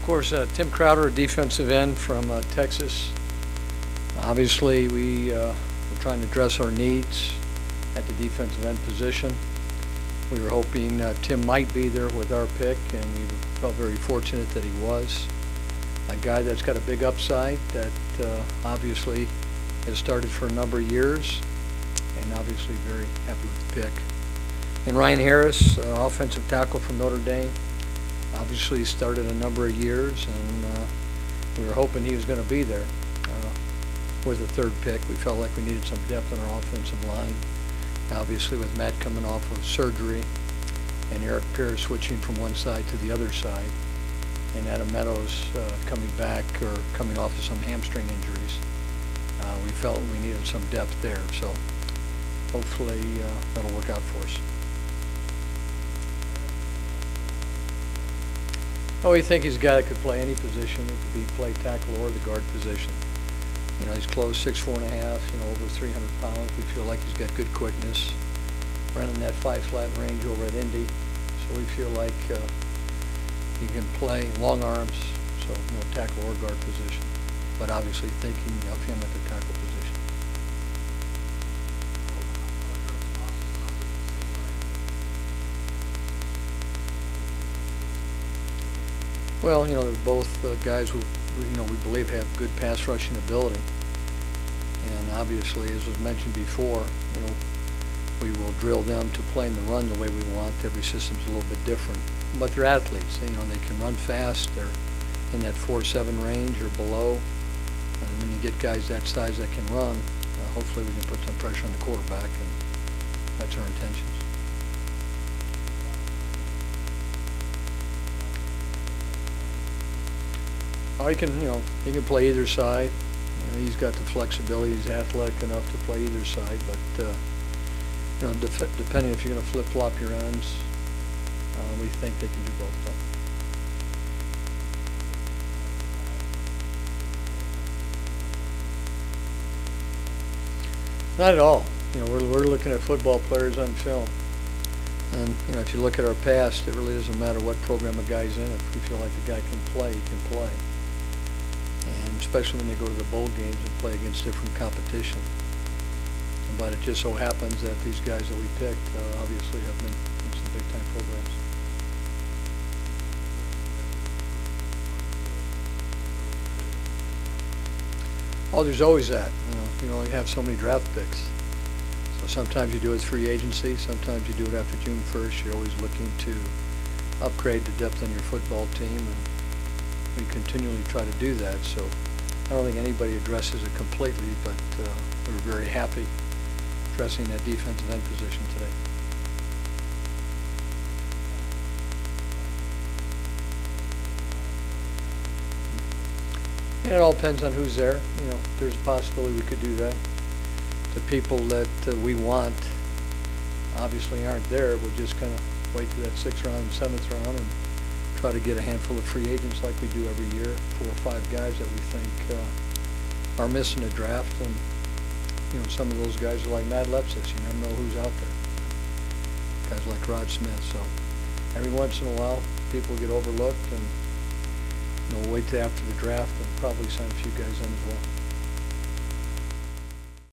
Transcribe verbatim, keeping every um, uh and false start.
course, uh, Tim Crowder, a defensive end from uh, Texas. Obviously, we uh, were trying to address our needs at the defensive end position. We were hoping uh, Tim might be there with our pick, and we felt very fortunate that he was. A guy that's got a big upside that uh, obviously has started for a number of years, and obviously very happy with the pick. And Ryan Harris, uh, offensive tackle from Notre Dame, obviously started a number of years, and uh, we were hoping he was going to be there uh, with the third pick. We felt like we needed some depth in our offensive line. Obviously, with Matt coming off of surgery and Eric Pierce switching from one side to the other side, and Adam Meadows uh, coming back or coming off of some hamstring injuries, uh, we felt we needed some depth there. So hopefully uh, that'll work out for us. Oh, we think he's a guy that could play any position. He could be play tackle or the guard position. You know, he's close, six four and a half. You know, over three hundred pounds. We feel like he's got good quickness, running that five flat range over at Indy. So we feel like uh, he can play long arms, so you know, tackle or guard position. But obviously thinking of him at the tackle position. Well, you know, they're both uh, guys who, you know, we believe have good pass rushing ability. And obviously, as was mentioned before, you know, we will drill them to playing the run the way we want. Every system's a little bit different. But they're athletes. You know, they can run fast. They're in that four seven range or below. And when you get guys that size that can run, uh, hopefully we can put some pressure on the quarterback, and that's our intentions. Oh, he can, you know, he can play either side. You know, he's got the flexibility. He's athletic enough to play either side. But uh, you know, def depending if you're going to flip-flop your ends, uh, we think they can do both. Though. Not at all. You know, we're we're looking at football players on film, and you know, if you look at our past, it really doesn't matter what program a guy's in. If we feel like the guy can play, he can play. And especially when they go to the bowl games and play against different competition. But it just so happens that these guys that we picked uh, obviously have been in some big-time programs. Oh, there's always that. You know, you only have so many draft picks. So sometimes you do it free agency. Sometimes you do it after June first. You're always looking to upgrade the depth on your football team, and we continually try to do that. So I don't think anybody addresses it completely, but uh, we're very happy addressing that defensive end position today. And it all depends on who's there. You know, there's a possibility we could do that. The people that uh, we want obviously aren't there. We'll just kind of wait to that sixth round, seventh round, and try to get a handful of free agents like we do every year, four or five guys that we think uh, are missing a draft. And you know, some of those guys are like Mad Lepsis. You never know who's out there. Guys like Rod Smith. So every once in a while, people get overlooked, and you know, we'll wait till after the draft and probably sign a few guys in as well.